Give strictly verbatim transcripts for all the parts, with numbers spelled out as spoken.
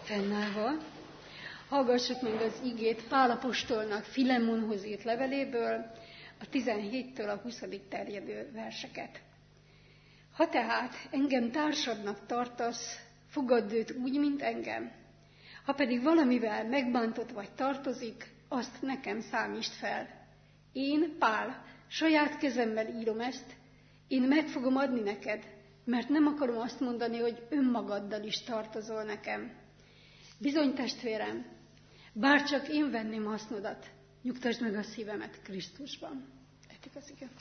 Fennállva hallgassuk meg az igét Pál apostolnak Filemonhoz írt leveléből, a tizenhéttől a huszadig terjedő verseket. Ha tehát engem társadnak tartasz, fogadd őt úgy, mint engem. Ha pedig valamivel megbántott vagy tartozik, azt nekem számítsd fel. Én, Pál, saját kezemmel írom ezt, én meg fogom adni neked, mert nem akarom azt mondani, hogy önmagaddal is tartozol nekem. Bizony, testvérem, bárcsak én venném hasznodat, nyugtasd meg a szívemet Krisztusban. Értik az ige.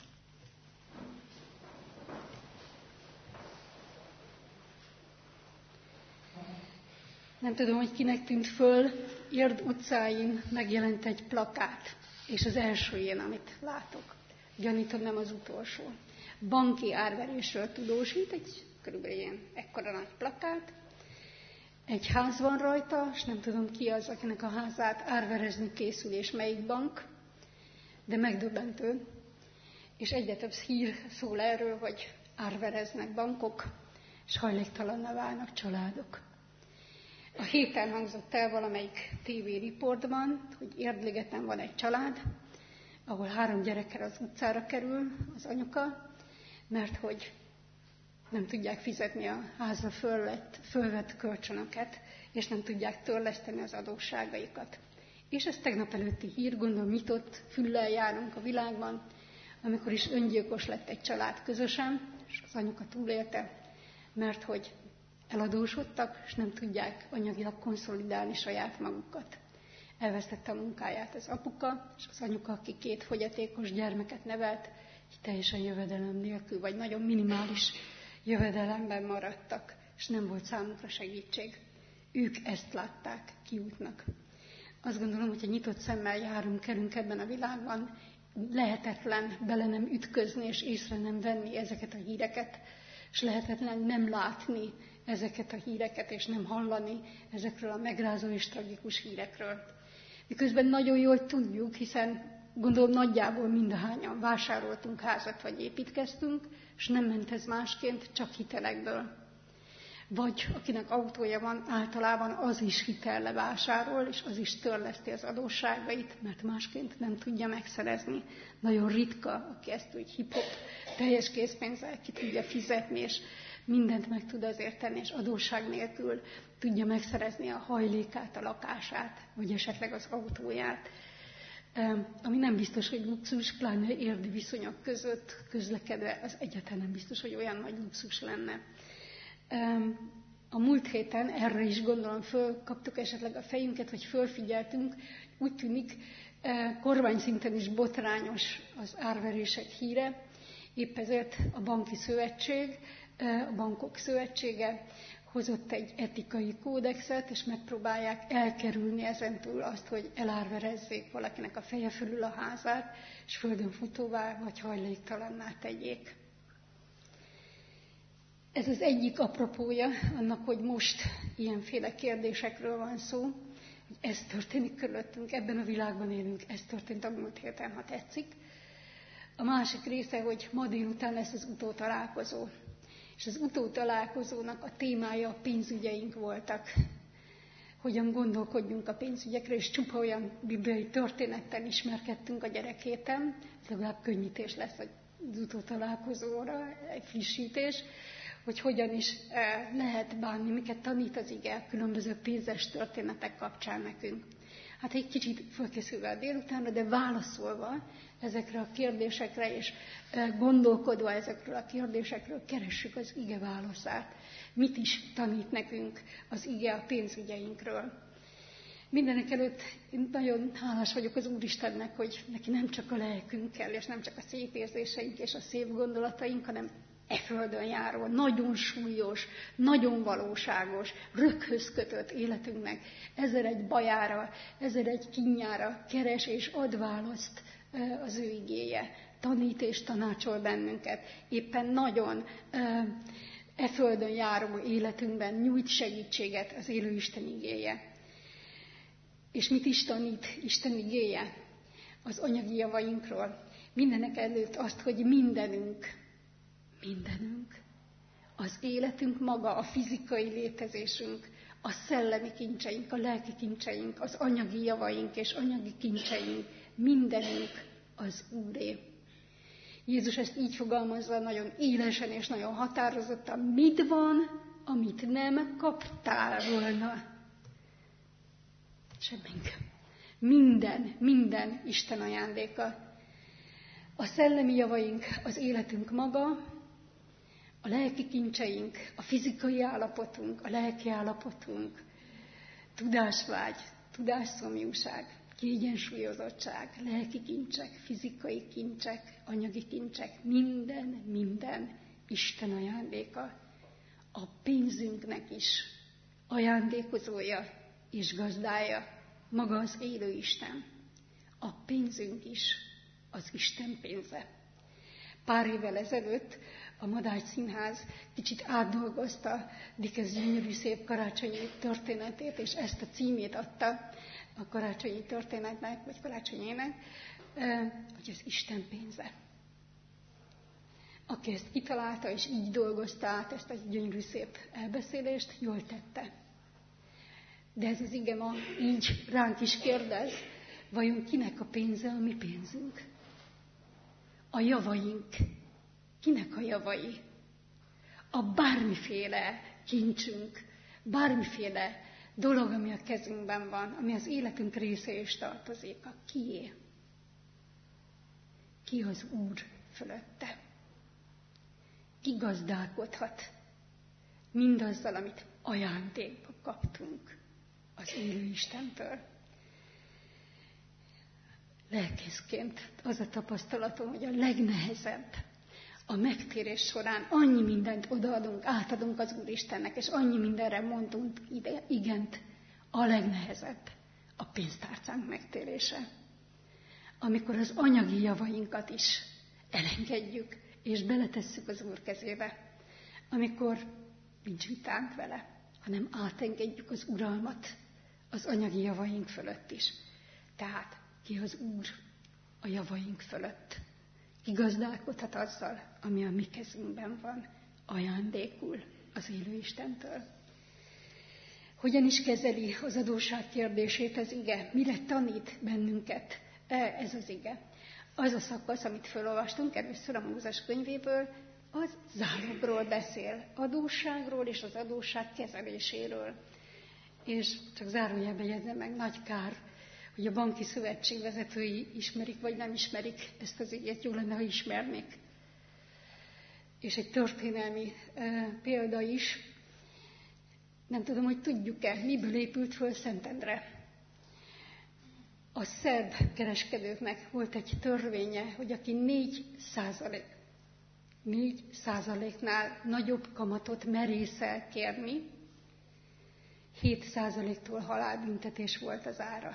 Nem tudom, hogy kinek tűnt föl, Érd utcáin megjelent egy plakát, és az első ilyen, amit látok. Gyanítom, nem az utolsó. Banki árverésről tudósít, egy körülbelül ilyen ekkora nagy plakát. Egy ház van rajta, és nem tudom ki az, akinek a házát árverezni készül, és melyik bank, de megdöbbentő. És egyre több hír szól erről, hogy árvereznek bankok, és hajléktalanná válnak családok. A héten hangzott el valamelyik tévériportban, hogy Érdligeten van egy család, ahol három gyerekkel az utcára kerül az anyuka, mert hogy nem tudják fizetni a házra fölvett, fölvett kölcsönöket, és nem tudják törleszteni az adósságaikat. És ez tegnap előtti hír, gondolom nyitott füllel járunk a világban, amikor is öngyilkos lett egy család közösen, és az anyuka túlélte, mert hogy eladósodtak, és nem tudják anyagilag konszolidálni saját magukat. Elvesztette a munkáját az apuka, és az anyuka, aki két fogyatékos gyermeket nevelt, így teljesen jövedelem nélkül, vagy nagyon minimális jövedelemben maradtak, és nem volt számukra segítség. Ők ezt látták kiútnak. Azt gondolom, hogy ha nyitott szemmel járunk, kerünk ebben a világban, lehetetlen bele nem ütközni, és észre nem venni ezeket a híreket, és lehetetlen nem látni ezeket a híreket, és nem hallani ezekről a megrázó és tragikus hírekről. Miközben nagyon jól tudjuk, hiszen gondolom nagyjából mindahányan vásároltunk házat, vagy építkeztünk, és nem ment ez másként, csak hitelekből. Vagy akinek autója van, általában az is hitelle vásárol, és az is törleszti az adósságait, mert másként nem tudja megszerezni. Nagyon ritka, aki ezt úgy hip-hop teljes készpénzzel ki tudja fizetni, és mindent meg tud azért tenni, és adósság nélkül tudja megszerezni a hajlékát, a lakását, vagy esetleg az autóját. Ami nem biztos, hogy luxus, pláne érdi viszonyok között közlekedve, az egyáltalán nem biztos, hogy olyan nagy luxus lenne. A múlt héten erre is gondolom fölkaptuk esetleg a fejünket, vagy fölfigyeltünk, úgy tűnik kormányszinten is botrányos az árverések híre, épp ezért a banki szövetség, a bankok szövetsége hozott egy etikai kódexet, és megpróbálják elkerülni ezentúl azt, hogy elárverezzék valakinek a feje fölül a házát, és földön futóvá vagy hajléktalanná tegyék. Ez az egyik apropója annak, hogy most ilyenféle kérdésekről van szó, hogy ez történik körülöttünk, ebben a világban élünk, ez történt a múlt héten, ha tetszik. A másik része, hogy ma délután lesz az utótalálkozó. És az utótalálkozónak a témája a pénzügyeink voltak. Hogyan gondolkodjunk a pénzügyekre, és csupa olyan bibliai történettel ismerkedtünk a gyerekhéten, ez legalább könnyítés lesz az utótalálkozóra, egy frissítés, hogy hogyan is lehet bánni, miket tanít az ige különböző pénzes történetek kapcsán nekünk. Hát egy kicsit fölkészülve a délutánra, de válaszolva ezekre a kérdésekre, és gondolkodva ezekről a kérdésekről keressük az ige válaszát. Mit is tanít nekünk az ige a pénzügyeinkről? Mindenek előtt én nagyon hálás vagyok az Úristennek, hogy neki nem csak a lelkünk kell, és nem csak a szép érzéseink és a szép gondolataink, hanem e földön járó, nagyon súlyos, nagyon valóságos, röghöz kötött életünknek ezer egy bajára, ezer egy kínjára keres és ad választ az ő igéje. Tanít és tanácsol bennünket. Éppen nagyon e földön járó életünkben nyújt segítséget az élő Isten igéje. És mit is tanít Isten igéje? Az anyagi javainkról. Mindenek előtt azt, hogy mindenünk, mindenünk, az életünk maga, a fizikai létezésünk, a szellemi kincseink, a lelki kincseink, az anyagi javaink és anyagi kincseink, mindenünk az Úré. Jézus ezt így fogalmazza nagyon élesen és nagyon határozottan. Mit van, amit nem kaptál volna? Semmink. Minden, minden Isten ajándéka. A szellemi javaink, az életünk maga, a lelki kincseink, a fizikai állapotunk, a lelki állapotunk, tudásvágy, tudásszomjúság, kiegyensúlyozottság, lelki kincsek, fizikai kincsek, anyagi kincsek, minden, minden Isten ajándéka. A pénzünknek is ajándékozója és gazdája maga az élő Isten. A pénzünk is az Isten pénze. Pár évvel ezelőtt a Madács Színház kicsit átdolgozta Dickens gyönyörű szép karácsonyi történetét, és ezt a címét adta a karácsonyi történetnek, vagy karácsonyének, hogy az Isten pénze. Aki ezt kitalálta, és így dolgozta át ezt a gyönyörű szép elbeszélést, jól tette. De ez az ige ma így ránk is kérdez, vajon kinek a pénze a mi pénzünk? A javaink. Kinek a javai? A bármiféle kincsünk, bármiféle dolog, ami a kezünkben van, ami az életünk része is tartozik, a kié? Ki az Úr fölötte? Ki gazdálkodhat mindazzal, amit ajándékba kaptunk az élő Istentől? Lelkészként az a tapasztalatom, hogy a legnehezebb a megtérés során annyi mindent odaadunk, átadunk az Úristennek, és annyi mindenre mondunk ide, igent, a legnehezebb a pénztárcánk megtérése. Amikor az anyagi javainkat is elengedjük, és beletesszük az Úr kezébe, amikor nincs vitánk vele, hanem átengedjük az uralmat az anyagi javaink fölött is. Tehát ki az Úr a javaink fölött? Ki gazdálkodhat azzal, ami a mi kezünkben van, ajándékul az élő Istentől? Hogyan is kezeli az adósság kérdését az ige? Mire tanít bennünket ez az ige? Az a szakasz, amit felolvastunk először a Mózes könyvéből, az zálogról beszél, adósságról és az adósság kezeléséről. És csak zárójelben jegyzem meg, nagy kár, hogy a banki szövetség vezetői ismerik, vagy nem ismerik ezt az igét, jó lenne, ha ismernék. És egy történelmi e, példa is, nem tudom, hogy tudjuk-e, miből épült föl Szentendre. A szerb kereskedőknek volt egy törvénye, hogy aki négy százalék, négy százaléknál nagyobb kamatot merészel kérni, hét százaléktól halálbüntetés volt az ára.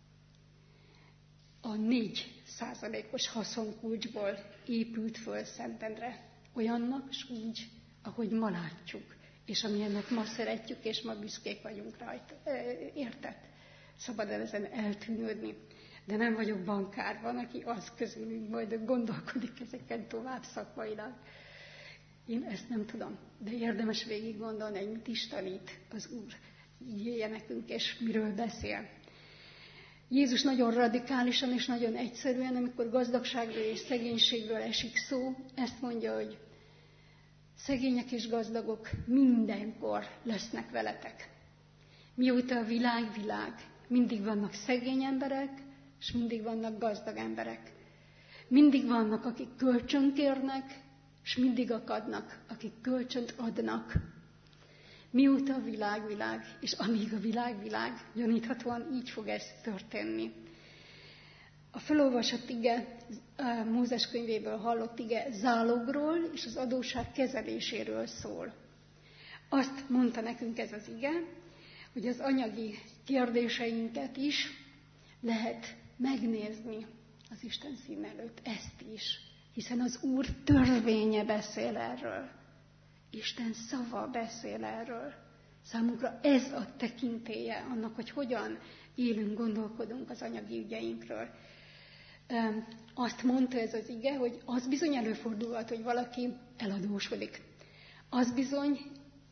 A négy százalékos haszonkulcsból épült föl Szentendre, olyannak s úgy, ahogy ma látjuk, és amilyennek ma szeretjük, és ma büszkék vagyunk rajta, érted? Szabad el ezen eltűnődni. De nem vagyok bankár, van, aki az közülünk majd gondolkodik ezeken tovább szakmailag. Én ezt nem tudom, de érdemes végig gondolni, hogy mit is tanít az Úr. Így élje nekünk, és miről beszél. Jézus nagyon radikálisan és nagyon egyszerűen, amikor gazdagságról és szegénységről esik szó, ezt mondja, hogy szegények és gazdagok mindenkor lesznek veletek. Mióta a világ világ, mindig vannak szegény emberek, és mindig vannak gazdag emberek. Mindig vannak, akik kölcsönt kérnek, és mindig akadnak, akik kölcsönt adnak. Mióta a világ világ, és amíg a világ világ, gyaníthatóan így fog ez történni. A felolvasott ige, a Mózes könyvéből hallott ige zálogról és az adósság kezeléséről szól. Azt mondta nekünk ez az ige, hogy az anyagi kérdéseinket is lehet megnézni az Isten szín előtt, ezt is. Hiszen az Úr törvénye beszél erről. Isten szava beszél erről. Számunkra ez a tekintélye annak, hogy hogyan élünk, gondolkodunk az anyagi ügyeinkről. Azt mondta ez az ige, hogy az bizony előfordulhat, hogy valaki eladósodik. Az bizony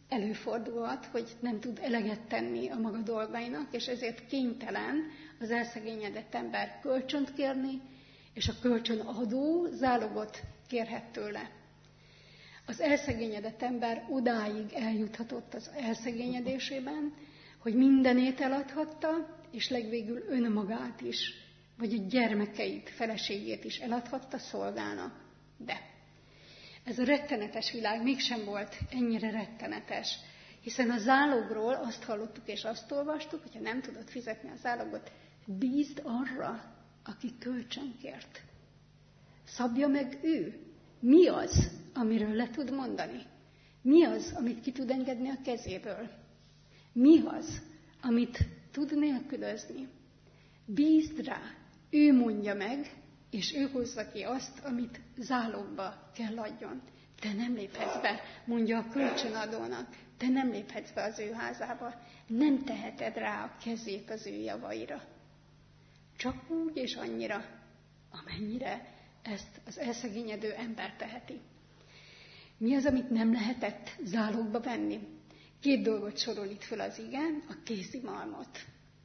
előfordulhat, hogy nem tud eleget tenni a maga dolgainak, és ezért kénytelen az elszegényedett ember kölcsönt kérni, és a kölcsönadó zálogot kérhet tőle. Az elszegényedett ember odáig eljuthatott az elszegényedésében, hogy mindenét eladhatta, és legvégül önmagát is, vagy a gyermekeit, feleségét is eladhatta szolgának. De ez a rettenetes világ mégsem volt ennyire rettenetes, hiszen a zálogról azt hallottuk és azt olvastuk, hogyha nem tudod fizetni a zálogot, bízd arra, aki kölcsönkért. Szabja meg ő. Mi az, amiről le tud mondani? Mi az, amit ki tud engedni a kezéből? Mi az, amit tud nélkülözni? Bízd rá. Ő mondja meg, és ő hozza ki azt, amit zálogba kell adjon. Te nem léphetsz be, mondja a kölcsönadónak, te nem léphetsz be az ő házába, nem teheted rá a kezét az ő javaira. Csak úgy és annyira, amennyire ezt az elszegényedő ember teheti. Mi az, amit nem lehetett zálogba venni? Két dolgot sorol itt föl az ige, a kézimalmot.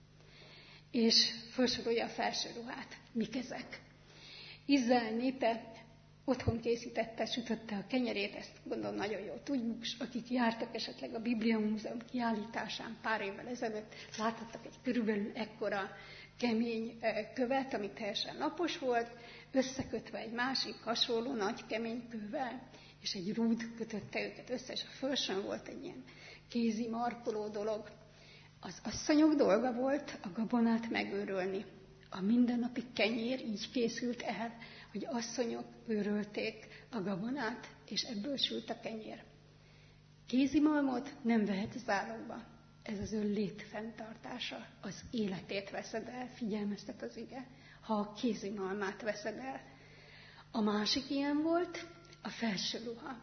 És felsorolja a felső ruhát. Mik ezek? Izrael népe otthon készítette, sütötte a kenyerét, ezt gondolom nagyon jól tudjuk, akik jártak esetleg a Biblia Múzeum kiállításán pár évvel ezelőtt, láthattak egy körülbelül ekkora kemény követ, ami teljesen lapos volt, összekötve egy másik hasonló nagy kemény kővel, és egy rúd kötötte őket össze, és a fölsőn volt egy ilyen kézi markoló dolog. Az asszonyok dolga volt a gabonát megőrölni. A mindennapi kenyér így készült el, hogy asszonyok őrölték a gabonát, és ebből sült a kenyér. Kézimalmot nem vehet zálogba. Ez az ön létfenntartása. Az életét veszed el, figyelmeztet az ige, ha a kézimalmát veszed el. A másik ilyen volt a felső ruha.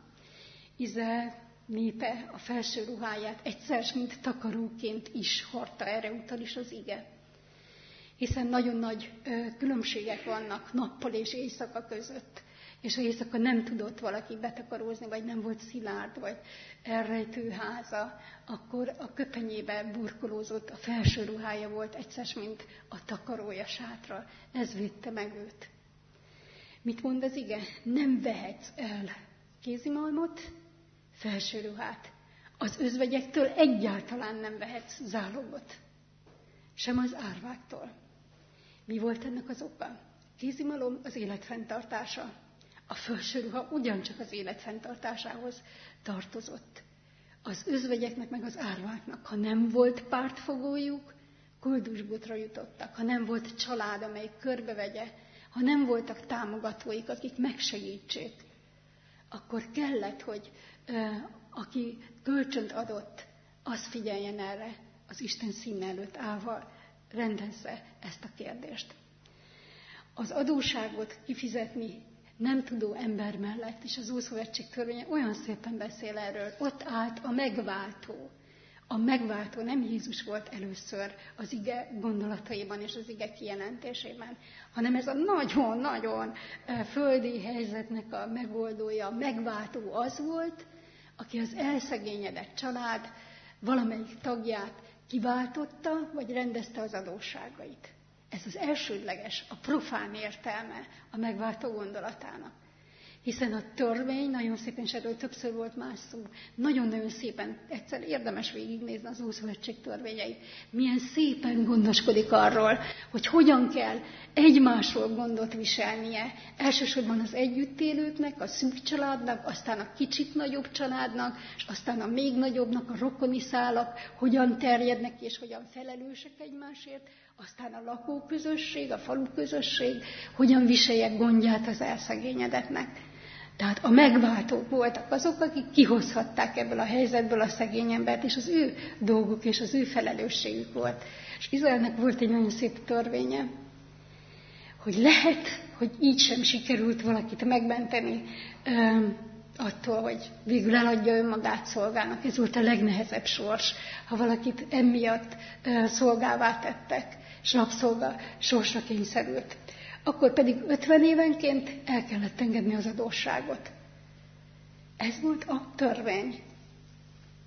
Izrael népe a felső ruháját egyszer, mint takaróként is hordta, erre utal is az ige. Hiszen nagyon nagy ö, különbségek vannak nappal és éjszaka között, és ha éjszaka nem tudott valaki betakarózni, vagy nem volt szilárd, vagy elrejtő háza, akkor a köpenyébe burkolózott, a felső ruhája volt egyszer, mint a takarója sátra. Ez védte meg őt. Mit mond az ige? Nem vehetsz el kézimalmot, felső ruhát. Az özvegyektől egyáltalán nem vehetsz zálogot. Sem az árváktól. Mi volt ennek az oka? Kézimalom az életfenntartása. A felső ruha ugyancsak az életfenntartásához tartozott. Az özvegyeknek meg az árváknak, ha nem volt pártfogójuk, koldusbotra jutottak. Ha nem volt család, amely körbevegye, ha nem voltak támogatóik, akik megsegítsék, akkor kellett, hogy ö, aki kölcsönt adott, az figyeljen erre, az Isten színe előtt állva rendezze ezt a kérdést. Az adósságot kifizetni nem tudó ember mellett, és az Ószövetség törvénye olyan szépen beszél erről, ott állt a megváltó. A megváltó nem Jézus volt először az ige gondolataiban és az ige kijelentésében, hanem ez a nagyon-nagyon földi helyzetnek a megoldója, a megváltó az volt, aki az elszegényedett család valamelyik tagját kiváltotta, vagy rendezte az adósságait. Ez az elsődleges, a profán értelme a megváltó gondolatának. Hiszen a törvény, nagyon szépen, és erről többször volt más szó, nagyon-nagyon szépen, egyszer érdemes végignézni az Ószövetség törvényeit, milyen szépen gondoskodik arról, hogy hogyan kell egymásról gondot viselnie, elsősorban az együttélőknek, a szűk családnak, aztán a kicsit nagyobb családnak, és aztán a még nagyobbnak, a rokoni szálak, hogyan terjednek és hogyan felelősek egymásért, aztán a lakóközösség, a faluközösség, hogyan viseljek gondját az elszegényedetnek. Tehát a megváltók voltak azok, akik kihozhatták ebből a helyzetből a szegény embert, és az ő dolguk és az ő felelősségük volt. És Izraelnek volt egy nagyon szép törvénye, hogy lehet, hogy így sem sikerült valakit megmenteni ö, attól, hogy végül eladja önmagát szolgának. Ez volt a legnehezebb sors, ha valakit emiatt ö, szolgává tettek, és rabszolga sorsra kényszerült. Akkor pedig ötven évenként el kellett engedni az adósságot. Ez volt a törvény.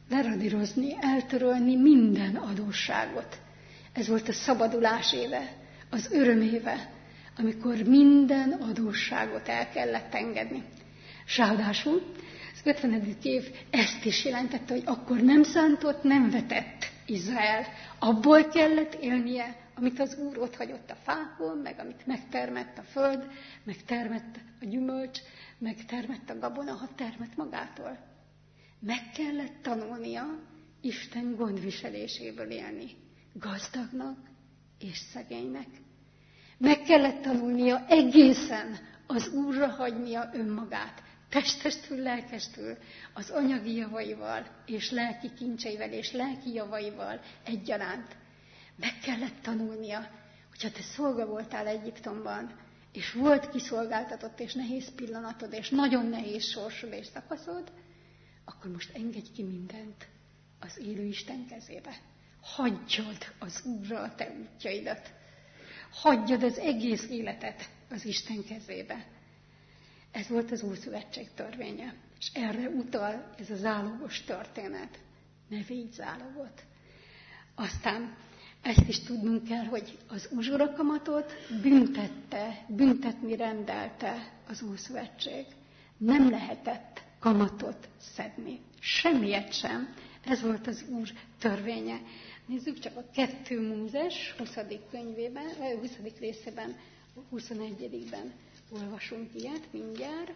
leradírozni, eltörölni minden adósságot. Ez volt a szabadulás éve, az öröm éve, amikor minden adósságot el kellett engedni. S ráadásul az ötvenedik év ezt is jelentette, hogy akkor nem szántott, nem vetett Izrael. Abból kellett élnie, amit az Úr ott hagyott a fákon, meg amit megtermett a föld, megtermett a gyümölcs, megtermett a gabona, ha termett magától. Meg kellett tanulnia Isten gondviseléséből élni, gazdagnak és szegénynek. Meg kellett tanulnia egészen az Úrra hagynia önmagát, testestül, lelkestül, az anyagi javaival, és lelki kincseivel, és lelki javaival egyaránt. Meg kellett tanulnia, hogyha te szolga voltál Egyiptomban, és volt kiszolgáltatott, és nehéz pillanatod, és nagyon nehéz sorsod és szakaszod, akkor most engedj ki mindent az élő Isten kezébe. Hagyjad az Úrra a te útjaidat. Hagyjad az egész életet az Isten kezébe. Ez volt az Ószövetség törvénye. És erre utal ez a zálogos történet. Ne védj zálogot. Aztán ezt is tudnunk kell, hogy az uzsorakamatot büntette, büntetni rendelte az Ószövetség. Nem lehetett kamatot szedni. Semmiet sem. Ez volt az Úr törvénye. Nézzük csak a kettő Mózes huszadik könyvében, huszadik részében, huszonegyedikben olvasunk ilyet mindjárt.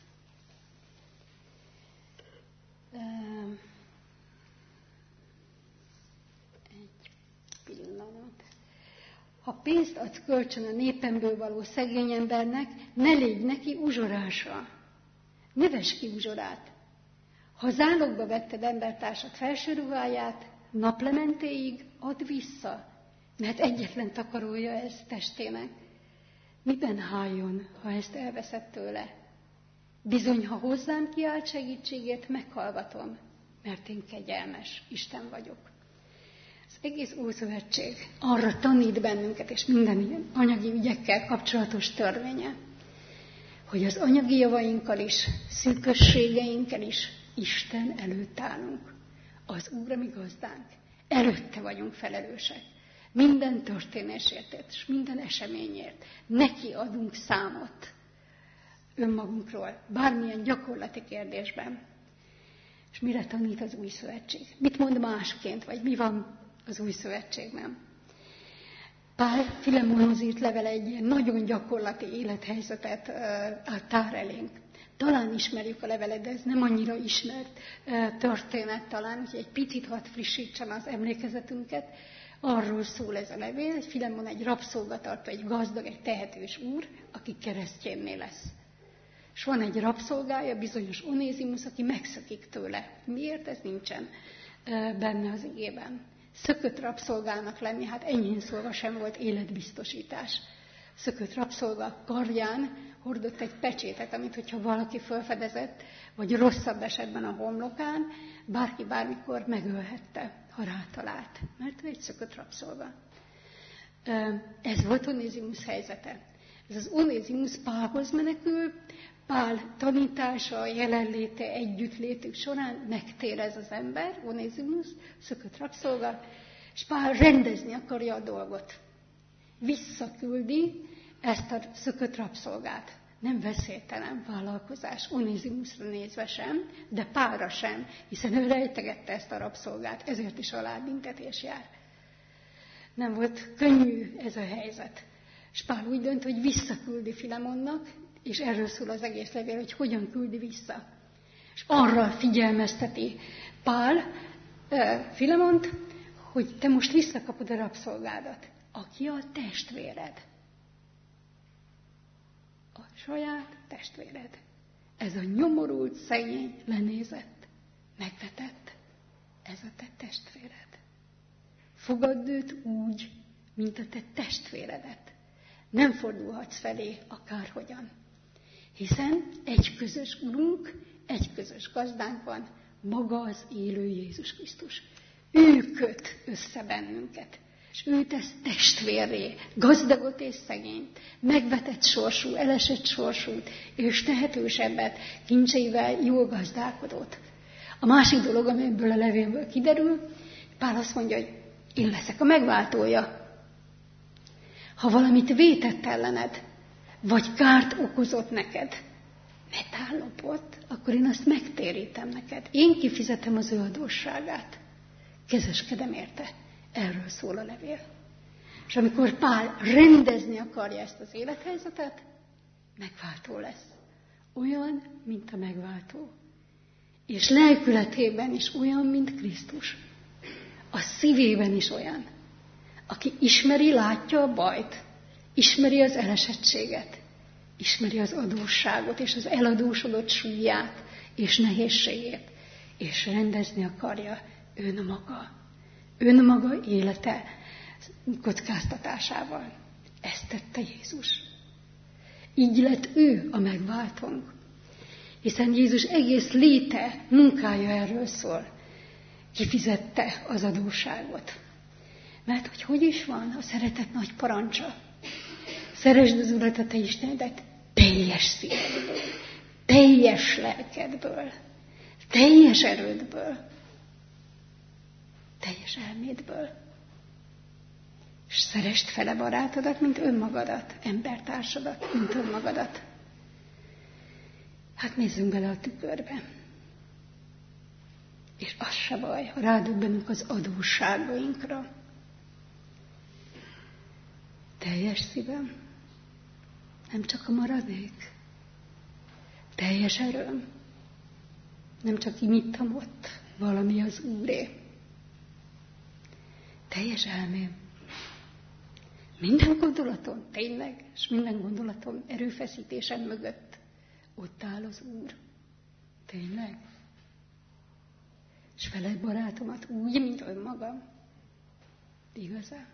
Egy pillanat. Ha pénzt adsz kölcsön a népemből való szegény embernek, ne légy neki uzsorása. Ne vess ki uzsorát. Ha zálogba vetted embertársad felső ruháját, naplementéig add vissza, mert egyetlen takarója ez testének. Miben háljon, ha ezt elveszed tőle? Bizony, ha hozzám kiált segítségért, meghallgatom, mert én kegyelmes Isten vagyok. Az egész Ószövetség arra tanít bennünket, és minden ilyen anyagi ügyekkel kapcsolatos törvénye, hogy az anyagi javainkkal is, szűkösségeinkkel is Isten előtt állunk. Az Úr a mi gazdánk. Előtte vagyunk felelősek. Minden történésért és minden eseményért. Neki adunk számot önmagunkról, bármilyen gyakorlati kérdésben. És mire tanít az Új Szövetség? Mit mond másként, vagy mi van az Új Szövetségben? Pál Filemonhoz írt levele egy ilyen nagyon gyakorlati élethelyzetet tár elénk. Talán ismerjük a levelet, de ez nem annyira ismert történet talán, hogy egy picit hadd frissítsem az emlékezetünket. Arról szól ez a levél, hogy Filemon egy rabszolgatartó, egy gazdag, egy tehetős úr, aki keresztjénné lesz. És van egy rabszolgája, bizonyos Onézimusz, aki megszökik tőle. Miért? Ez nincsen benne az igében. Szökött rabszolgának lenni, hát enyhén szólva sem volt életbiztosítás. Szökött rabszolga karján hordott egy pecsétet, amit hogyha valaki felfedezett, vagy rosszabb esetben a homlokán, bárki bármikor megölhette, ha rátalált, mert ő egy szökött rabszolga. Ez volt Onézimusz helyzete. Ez az Onézimusz Pálhoz menekül, Pál tanítása, jelenléte, együttlétük során megtér ez az ember, Onézimusz, szökött rabszolga, és Pál rendezni akarja a dolgot. Visszaküldi ezt a szökött rabszolgát. Nem veszélytelen vállalkozás, Onézimuszra nézve sem, de Pálra sem, hiszen ő rejtegette ezt a rabszolgát, ezért is halálbüntetés jár. Nem volt könnyű ez a helyzet. És Pál úgy dönt, hogy visszaküldi Filemonnak, és erről szól az egész levél, hogy hogyan küldi vissza. És arra figyelmezteti Pál Filemont, hogy te most visszakapod a rabszolgádat, aki a testvéred. A saját testvéred. Ez a nyomorult, szegény, lenézett, megvetett. Ez a te testvéred. Fogadd őt úgy, mint a te testvéredet. Nem fordulhatsz felé akárhogyan. Hiszen egy közös Urunk, egy közös gazdánk van, maga az élő Jézus Krisztus. Ő köt össze bennünket, és ő tesz testvérré, gazdagot és szegényt, megvetett sorsú, elesett sorsút, és tehetősebbet, kincseivel jól gazdálkodott. A másik dolog, ami ebből a levélből kiderül, Pál azt mondja, hogy én leszek a megváltója. Ha valamit vétett ellened, vagy kárt okozott neked, metállapot, akkor én azt megtérítem neked. Én kifizetem az ő adósságát. Kezeskedem érte. Erről szól a levél. És amikor Pál rendezni akarja ezt az élethelyzetet, megváltó lesz. Olyan, mint a megváltó. És lelkületében is olyan, mint Krisztus. A szívében is olyan. Aki ismeri, látja a bajt, ismeri az elesettséget, ismeri az adósságot és az eladósodott súlyát és nehézségét, és rendezni akarja önmaga. Önmaga élete kockáztatásával. Ezt tette Jézus. Így lett ő a megváltónk. Hiszen Jézus egész léte, munkája erről szól. Kifizette az adósságot. Mert hogy hogy is van a szeretet nagy parancsa? Szeresd az Urat a te Istenedet teljes szívedből, teljes lelkedből, teljes erődből, teljes elmédből. És szeresd fele barátodat, mint önmagadat, embertársadat, mint önmagadat. Hát nézzünk bele a tükörbe. És az se baj, ha rádöbbenünk az adósságainkra. Teljes szívem, nem csak a maradék. Teljes erőm, nem csak imittam ott, valami az Úré. Teljes elmém. Minden gondolatom, tényleg, és minden gondolatom erőfeszítésem mögött ott áll az Úr. Tényleg. És feled barátomat úgy, mint önmagam. Igazán.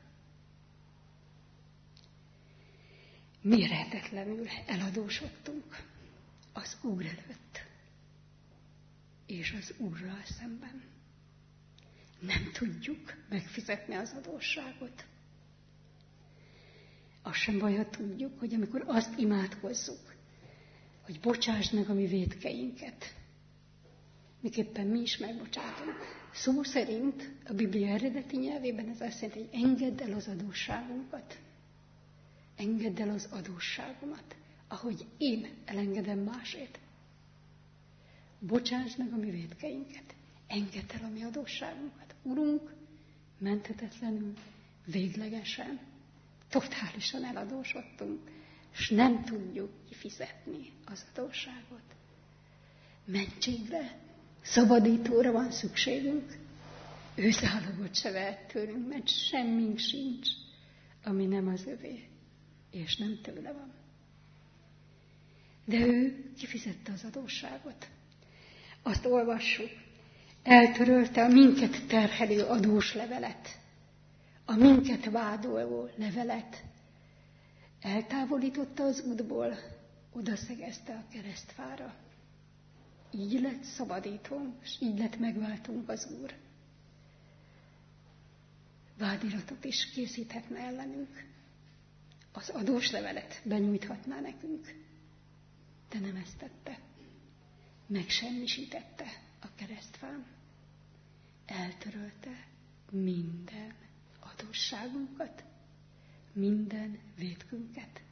Mérhetetlenül eladósodtunk az Úr előtt, és az Úrral szemben. Nem tudjuk megfizetni az adósságot. Az sem baj, ha tudjuk, hogy amikor azt imádkozzuk, hogy bocsásd meg a mi vétkeinket, miképpen mi is megbocsátunk. Szó szerint a Biblia eredeti nyelvében ez azt jelenti, hogy engedd el az adósságunkat. Engedd el az adósságomat, ahogy én elengedem másét. Bocsásd meg a mi vétkeinket. Engedd el a mi adósságunkat. Urunk, menthetetlenül, véglegesen, totálisan eladósodtunk, és nem tudjuk kifizetni az adósságot. Mentségre, szabadítóra van szükségünk. Ő zálogot se vehet tőlünk, mert semmink sincs, ami nem az övé, és nem tőle van. De ő kifizette az adósságot. Azt olvassuk, eltörölte a minket terhelő adós levelet, a minket vádoló levelet, eltávolította az útból, odaszegezte a keresztfára. Így lett szabadítónk, és így lett megváltunk az Úr. Vádiratot is készíthetne ellenünk. Az adós levelet benyújthatná nekünk. De nem ezt tette. Megsemmisítette a keresztfán. Eltörölte minden adósságunkat, minden vétkünket.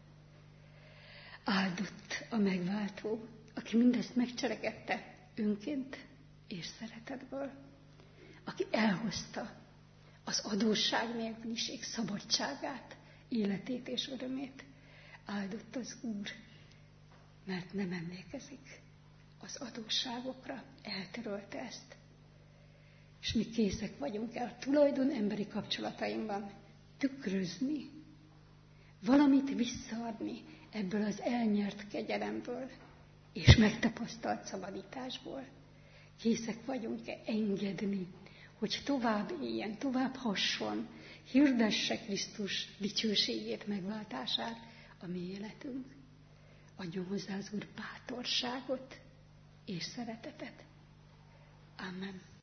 Áldott a megváltó, aki mindezt megcselekedte önként és szeretetből, aki elhozta az adósság nélküliség szabadságát, életét és örömét. Áldott az Úr, mert nem emlékezik az adósságokra, eltörölte ezt. És mi készek vagyunk el tulajdon emberi kapcsolatainkban tükrözni, valamit visszaadni ebből az elnyert kegyelemből és megtapasztalt szabadításból. Készek vagyunk-e engedni, hogy tovább éljen, tovább hasson, hirdesse Krisztus dicsőségét, megváltását a mi életünk. Adjon hozzá az Úr bátorságot és szeretetet. Amen.